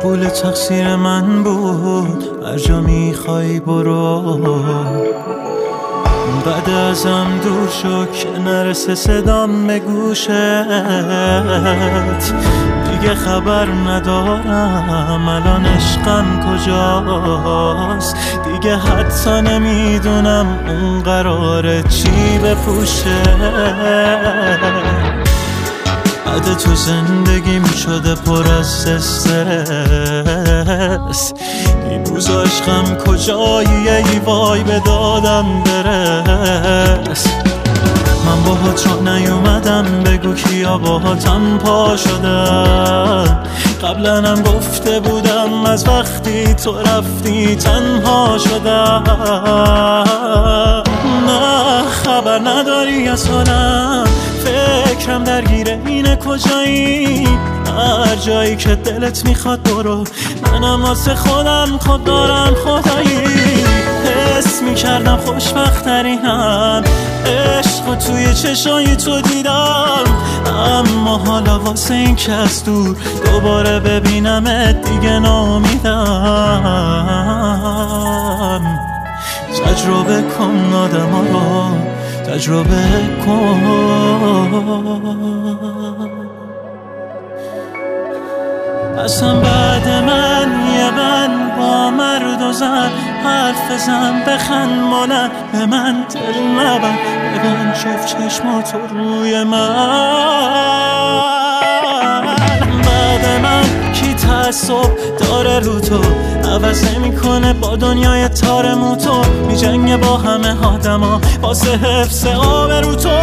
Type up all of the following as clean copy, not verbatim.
قبول تقصیر من بود، هر جا میخوای برو. بعد ازم دور شو که نرسه صدام به گوشت، دیگه خبر ندارم الان عشقم کجاست. دیگه حتی نمیدونم اون قراره چی بپوشه. بعد تو زندگیم شده پر از استرس، این روز عشقم کجایی ای وای به دادم برس. من باهات را نیومدم بگو کیا باهاتم پا شدن، قبلا هم گفته بودم از وقتی تو رفتی تنها شدم. نه خبر نداری از حالم، فکرم درگیره اینه کجایی. هر جایی که دلت میخواد برو، منم واسه خودم خود دارم خدایی. حس میکردم خوشبخت‌ترینم، عشق توی چشای تو دیدم. اما حالا واسه این که از دور دوباره ببینمت دیگه ناامیدم. تجربه کن آدم ها رو، تجربه کن. اصلا بعد من یه من با مرد و زن حرف بزن، بخند مانه به من دل نبن، ببن شف چشماتو روی من. بعد من کی تعصب داره رو تو، عوض نمیکنه با دنیای تار موتو، میجنگه با همه آدما واسه حفظ آبرو تو.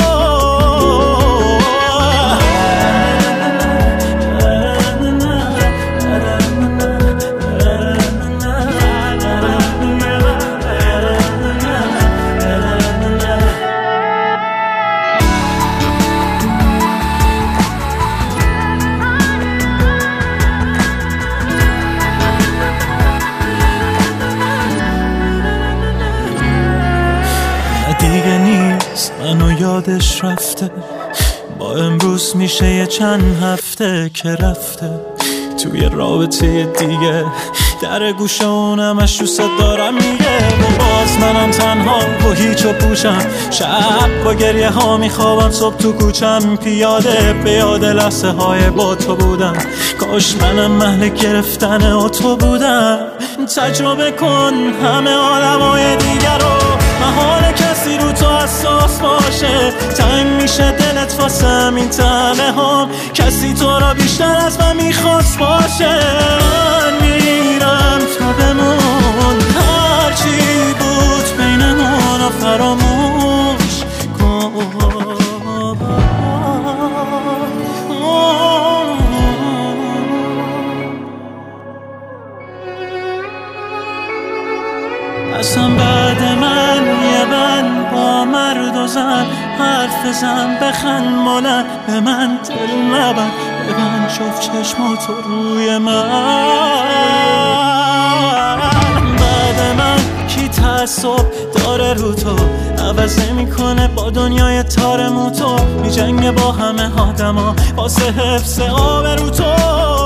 دیگه نیست منو یادش رفته، با امروز میشه یه چند هفته که رفته توی رابطه دیگه. در گوشه اونمش دوست دارم میگه، و باز منم تنها و هیچ و پوشم. شب با گریه ها میخوابم، صبح تو کوچم پیاده به یاد لحظه های با تو بودم. کاش منم محل گرفتن اتو بودم. تجربه کن همه عالمای دیگر رو، محال کسی رو تو حساس باشه. تنگ میشه دلت واسه همین تنه هم، کسی تو را بیشتر از من میخواست باشه. من میرم تا بمون، هرچی بود بینمون رو فراموش کن. اصلا بعد من یه من با مرد و زن حرف بزن، بخند مانه به من دل نبن، ببن شف چشماتو روی من. بعد من کی تعصب داره رو تو، عوض نمیکنه با دنیای تار موتو، میجنگه با همه آدما واسه حفظ آبرو تو.